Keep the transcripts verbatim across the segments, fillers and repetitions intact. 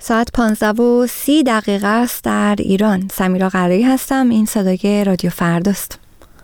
ساعت پانزده و سی دقیقه است در ایران. سمیرا قرایی هستم. این صدای رادیو فرداست.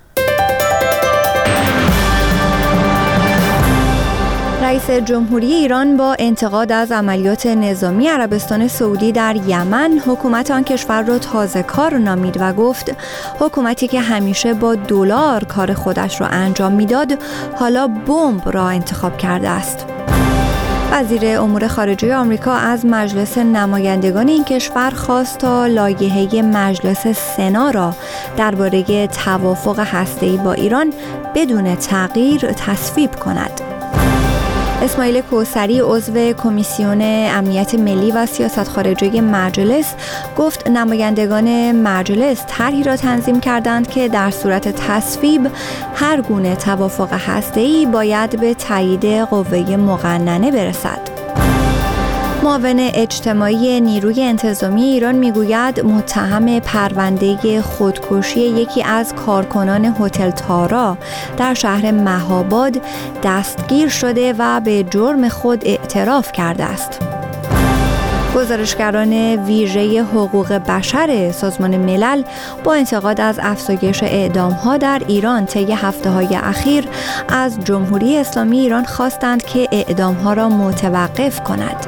رئیس جمهوری ایران با انتقاد از عملیات نظامی عربستان سعودی در یمن حکومت آن کشور را تازه‌کار نامید و گفت حکومتی که همیشه با دلار کار خودش را انجام میداد حالا بمب را انتخاب کرده است. وزیر امور خارجه آمریکا از مجلس نمایندگان این کشور خواست تا لایحه مجلس سنا را درباره توافق هسته‌ای با ایران بدون تغییر تصویب کند. اسماعیل کوثری عضو کمیسیون امنیت ملی و سیاست خارجی مجلس گفت نمایندگان مجلس طرحی را تنظیم کردند که در صورت تصویب هر گونه توافق هسته‌ای باید به تایید قوه مقننه برسد. معاون اجتماعی نیروی انتظامی ایران میگوید متهم پرونده خودکشی یکی از کارکنان هتل تارا در شهر مهاباد دستگیر شده و به جرم خود اعتراف کرده است. گزارشگران ویژه حقوق بشر سازمان ملل با انتقاد از افزایش اعدام‌ها در ایران طی هفته‌های اخیر از جمهوری اسلامی ایران خواستند که اعدام‌ها را متوقف کند.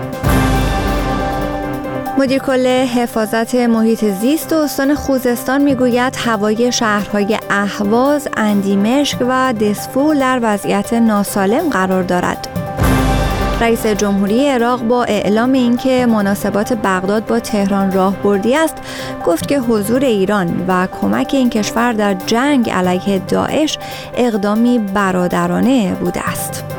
مدیر کل حفاظت محیط زیست و استان خوزستان میگوید هوای شهرهای اهواز، اندیمشک و دسفول در وضعیت ناسالم قرار دارد. رئیس جمهوری عراق با اعلام اینکه مناسبات بغداد با تهران راهبردی است، گفت که حضور ایران و کمک این کشور در جنگ علیه داعش اقدامی برادرانه بوده است.